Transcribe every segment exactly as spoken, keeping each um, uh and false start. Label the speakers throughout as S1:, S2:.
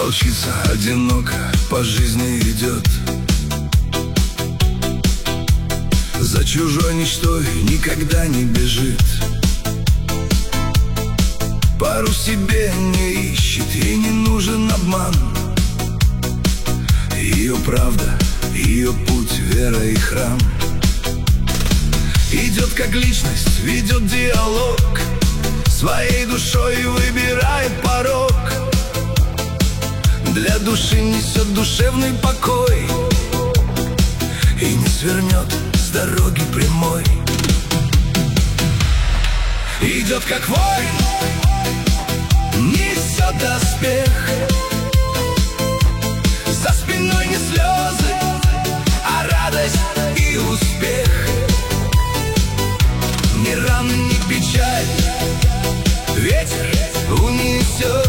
S1: волчица одиноко по жизни идет, за чужой мечтой никогда не бежит, пару себе не ищет, ей не нужен обман. Ее правда, ее путь, вера и храм. Идет как личность, ведет диалог, своей душой выбирает порог. Для души несет душевный покой и не свернет с дороги прямой. Идет как воин, несет доспех, за спиной не слезы, а радость и успех. Ни раны, ни печаль ветер унесет,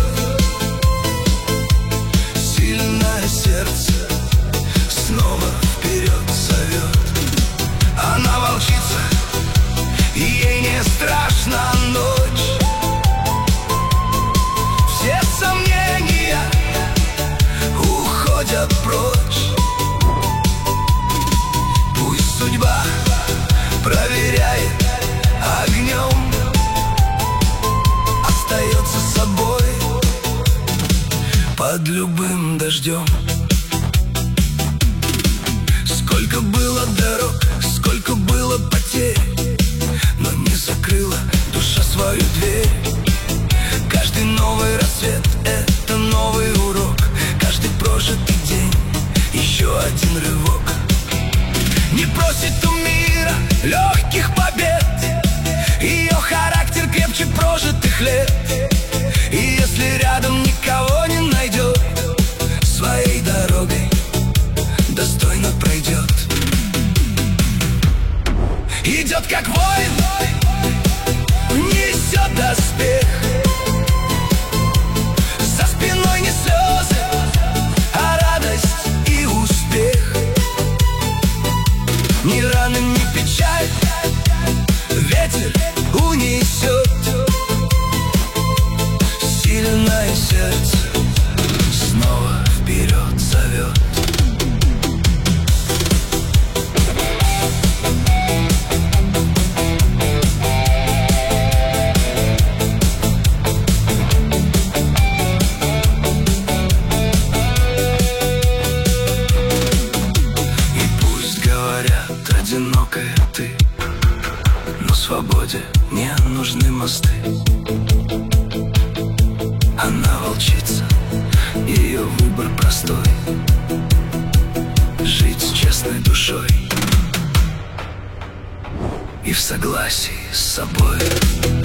S1: сильное сердце снова вперед зовет. Она волчица, и ей не страшна ночь. Все сомнения уходят прочь. Пусть судьба проверяет огнем, остается собой под любым дождем. Сколько было дорог, сколько было потерь, но не закрыла душа свою дверь. Каждый новый рассвет — это новый урок, каждый прожитый день — еще один рывок. Не просит у мира легких побед, ее характер крепче прожитых лет. И если рядом никого не найдет, своей дорогой достойно пройдет. Идет как воин, несет доспех, за спиной не слезы, а радость и успех. Ни раны, ни печаль ветер унесет, сильное сердце снова вперед зовет. Одинокая ты, но свободе не нужны мосты. Она волчица, ее выбор простой — жить с честной душой и в согласии с собой.